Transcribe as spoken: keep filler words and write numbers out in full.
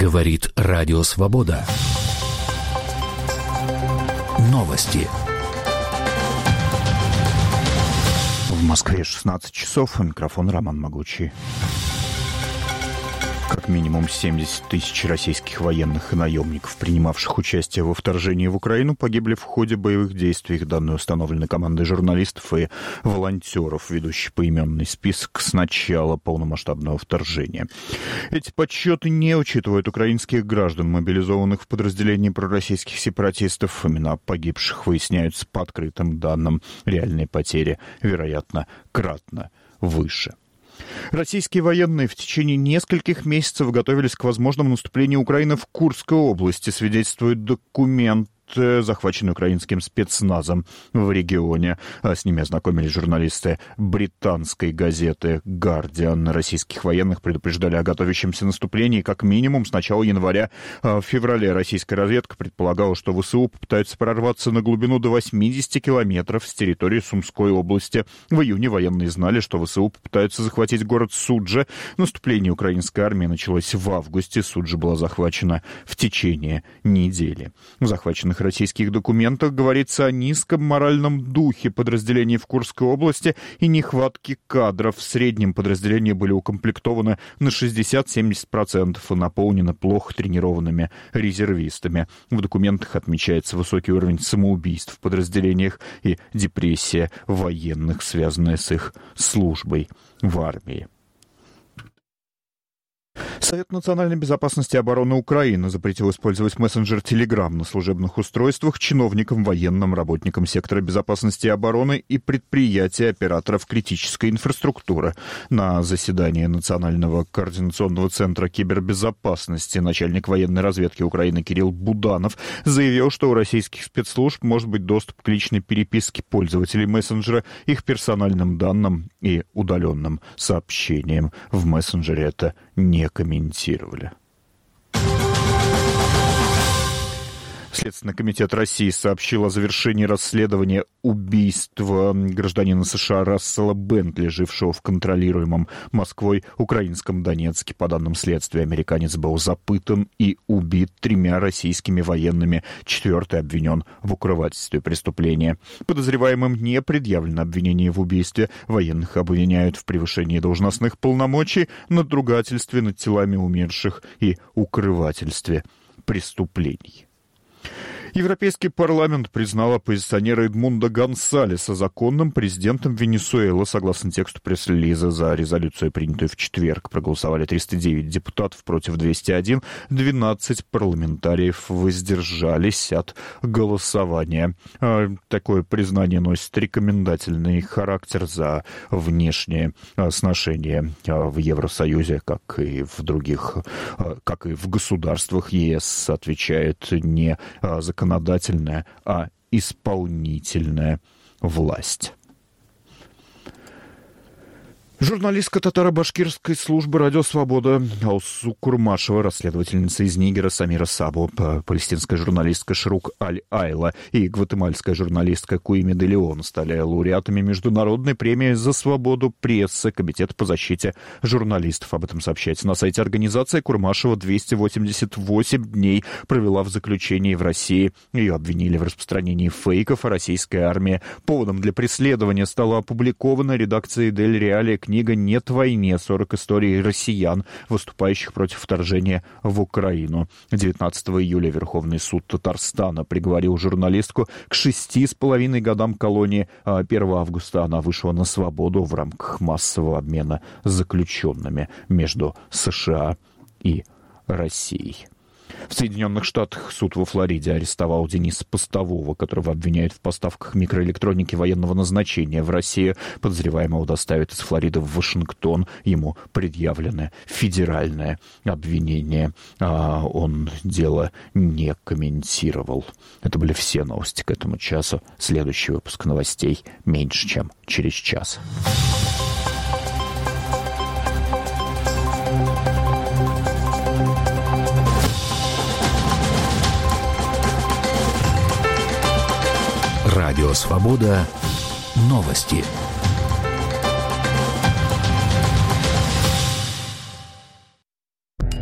Говорит Радио Свобода. Новости. В Москве шестнадцать часов. Микрофон Роман Могучий. Как минимум семьдесят тысяч российских военных и наемников, принимавших участие во вторжении в Украину, погибли в ходе боевых действий. Данные установлены командой журналистов и волонтеров, ведущих поименный список с начала полномасштабного вторжения. Эти подсчеты не учитывают украинских граждан, мобилизованных в подразделении пророссийских сепаратистов. Имена погибших выясняются по открытым данным. Реальные потери, вероятно, кратно выше. Российские военные в течение нескольких месяцев готовились к возможному наступлению Украины в Курской области, свидетельствует документ, захваченный украинским спецназом в регионе. С ними ознакомились журналисты британской газеты «Гардиан». Российских военных предупреждали о готовящемся наступлении как минимум с начала января. В феврале российская разведка предполагала, что ВСУ попытаются прорваться на глубину до восемьдесят километров с территории Сумской области. В июне военные знали, что ВСУ попытаются захватить город Суджа. Наступление украинской армии началось в августе. Суджа была захвачена в течение недели. В захваченных российских документах говорится о низком моральном духе подразделений в Курской области и нехватке кадров. В среднем подразделения были укомплектованы на шестьдесят-семьдесят процентов и наполнены плохо тренированными резервистами. В документах отмечается высокий уровень самоубийств в подразделениях и депрессия военных, связанная с их службой в армии. Совет национальной безопасности и обороны Украины запретил использовать мессенджер Telegram на служебных устройствах чиновникам, военным, работникам сектора безопасности и обороны и предприятий операторов критической инфраструктуры. На заседании Национального координационного центра кибербезопасности начальник военной разведки Украины Кирилл Буданов заявил, что у российских спецслужб может быть доступ к личной переписке пользователей мессенджера, их персональным данным и удаленным сообщениям. В мессенджере это не комментировали. Следственный комитет России сообщил о завершении расследования убийства гражданина США Рассела Бентли, жившего в контролируемом Москвой украинском Донецке. По данным следствия, американец был запытан и убит тремя российскими военными. Четвертый обвинен в укрывательстве преступления. Подозреваемым не предъявлено обвинение в убийстве. Военных обвиняют в превышении должностных полномочий, надругательстве над телами умерших и укрывательстве преступлений. Европейский парламент признал оппозиционера Эдмундо Гонсалеса законным президентом Венесуэлы. Согласно тексту пресс-релиза, за резолюцию, принятую в четверг, проголосовали триста девять депутатов против двести один. двенадцать парламентариев воздержались от голосования. Такое признание носит рекомендательный характер за внешнее сношение в Евросоюзе, как и в других, как и в государствах ЕС, отвечает не законодательство, законодательная, а исполнительная власть. Журналистка татаро-башкирской службы «Радио Свобода» Алсу Курмашева, расследовательница из Нигера Самира Сабо, палестинская журналистка Шрук Аль-Айла и гватемальская журналистка Куими де Леон стали лауреатами Международной премии за свободу прессы Комитета по защите журналистов. Об этом сообщается на сайте организации. Курмашева двести восемьдесят восемь дней провела в заключении в России. Ее обвинили в распространении фейков о российской армии. Поводом для преследования стала опубликованная редакцией Дель Реале книга «Нет войне. сорок историй россиян, выступающих против вторжения в Украину». девятнадцатого июля Верховный суд Татарстана приговорил журналистку к шести с половиной годам колонии. А первого августа она вышла на свободу в рамках массового обмена заключенными между США и Россией. В Соединенных Штатах суд во Флориде арестовал Дениса Постового, которого обвиняют в поставках микроэлектроники военного назначения в Россию. Подозреваемого доставят из Флориды в Вашингтон. Ему предъявлено федеральное обвинение. А он дело не комментировал. Это были все новости к этому часу. Следующий выпуск новостей меньше, чем через час. Радио Свобода. Новости.